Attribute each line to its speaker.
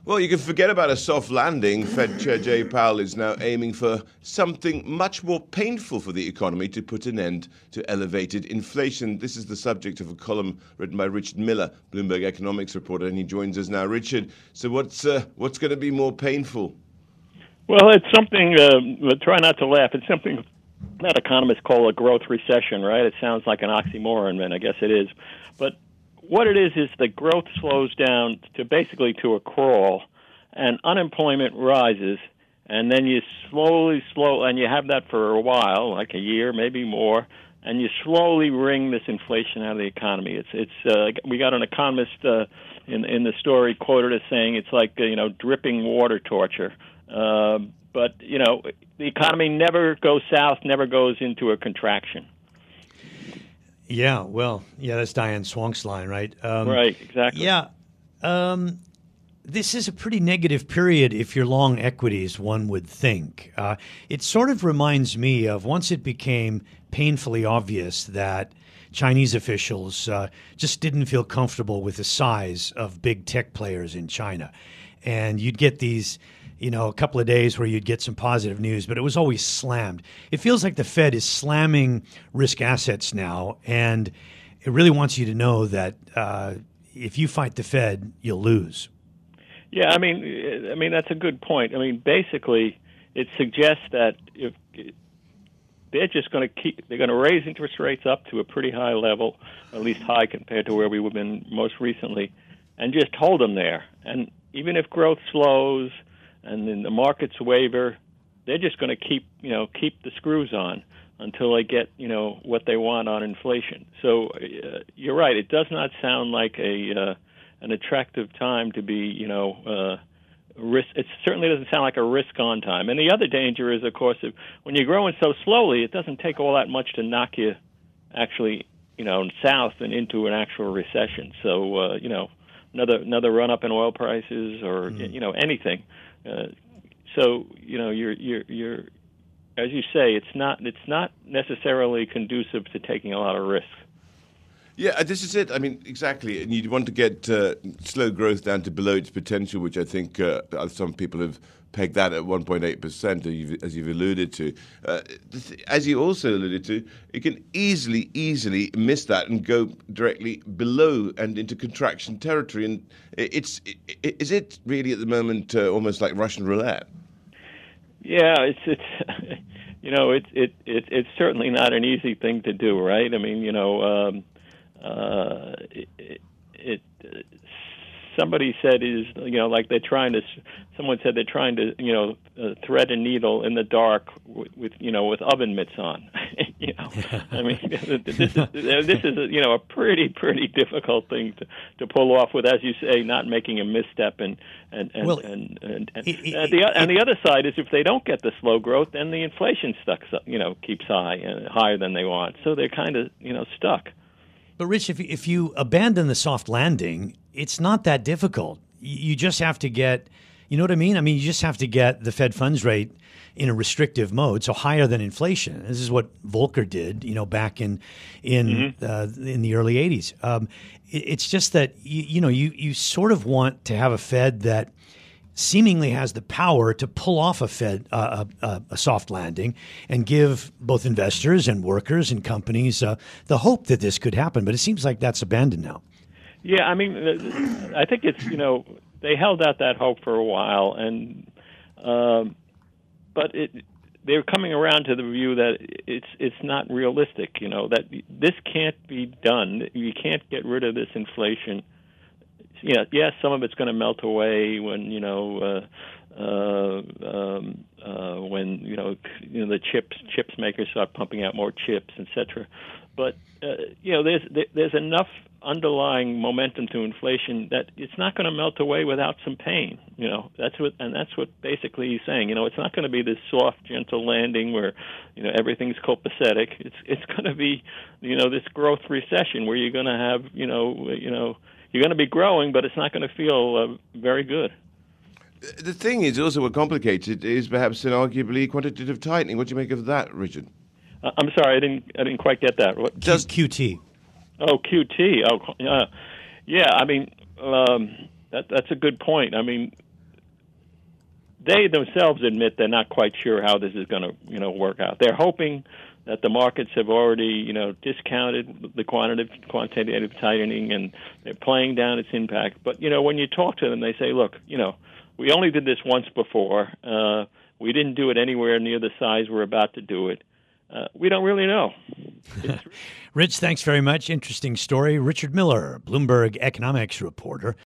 Speaker 1: Well, you can forget about a soft landing. Fed Chair Jay Powell is now aiming for something much more painful for the economy to put an end to elevated inflation. This is the subject of a column written by Richard Miller, Bloomberg economics reporter, and he joins us now. Richard, so what's going to be more painful?
Speaker 2: Well, it's something, try not to laugh, it's something that economists call a growth recession, right? It sounds like an oxymoron, and I guess it is. But what it is the growth slows down to basically to a crawl, and unemployment rises, and then you and you have that for a while, like a year, maybe more, and you slowly wring this inflation out of the economy. We got an economist in the story quoted as saying it's like dripping water torture. But the economy never goes south, never goes into a contraction.
Speaker 3: Yeah, well, that's Diane Swank's line, right?
Speaker 2: Right, exactly.
Speaker 3: Yeah. This is a pretty negative period if you're long equities, one would think. It sort of reminds me of once it became painfully obvious that Chinese officials just didn't feel comfortable with the size of big tech players in China. And you'd get these a couple of days where you'd get some positive news, but it was always slammed. It feels like the Fed is slamming risk assets now, and it really wants you to know that if you fight the Fed, you'll lose.
Speaker 2: Yeah, I mean that's a good point. I mean, basically, it suggests that if they're just going to raise interest rates up to a pretty high level, at least high compared to where we've been most recently, and just hold them there. And even if growth slows and then the markets waver, they're just going to keep the screws on until they get what they want on inflation. So you're right; it does not sound like an attractive time to be risk. It certainly doesn't sound like a risk-on time. And the other danger is, of course, when you're growing so slowly, it doesn't take all that much to knock you actually south and into an actual recession. So another run up in oil prices or anything. So you're as you say, it's not necessarily conducive to taking a lot of risk.
Speaker 1: Yeah, this is it. I mean, exactly. And you want to get slow growth down to below its potential, which I think some people have pegged that at 1.8%, as you've alluded to. As you also alluded to, it can easily miss that and go directly below and into contraction territory. And is it really at the moment almost like Russian roulette?
Speaker 2: Yeah, it's it's certainly not an easy thing to do, right? I mean, somebody said like someone said they're trying to thread a needle in the dark with oven mitts on. I mean, this is a pretty difficult thing to pull off with, as you say, not making a misstep and the other side is if they don't get the slow growth, then the inflation keeps high and higher than they want, so they're kind of stuck.
Speaker 3: But Rich, if you abandon the soft landing, it's not that difficult. You just have to get, you know what I mean? I mean, you just have to get the Fed funds rate in a restrictive mode, so higher than inflation. This is what Volcker did, back in the early 80s. It's just that you sort of want to have a Fed that seemingly has the power to pull off a soft landing and give both investors and workers and companies the hope that this could happen. But it seems like that's abandoned now.
Speaker 2: Yeah, I mean, I think it's they held out that hope for a while, and but they're coming around to the view that it's not realistic. That this can't be done. You can't get rid of this inflation. Yes, some of it's going to melt away when the chips makers start pumping out more chips, etc. But there's enough underlying momentum to inflation that it's not going to melt away without some pain. That's what basically he's saying. It's not going to be this soft, gentle landing where everything's copacetic. It's going to be this growth recession where you're going to have you're going to be growing, but it's not going to feel very good.
Speaker 1: The thing is also what complicated is perhaps an arguably quantitative tightening. What do you make of that, Richard?
Speaker 2: I'm sorry, I didn't quite get that. What?
Speaker 3: Just QT.
Speaker 2: Oh, QT. Oh, yeah. I mean, that's a good point. I mean, they themselves admit they're not quite sure how this is going to work out. They're hoping that the markets have already discounted the quantitative tightening, and they're playing down its impact. But when you talk to them, they say, look, we only did this once before. We didn't do it anywhere near the size we're about to do it. We don't really know.
Speaker 3: Rich, thanks very much. Interesting story. Richard Miller, Bloomberg economics reporter.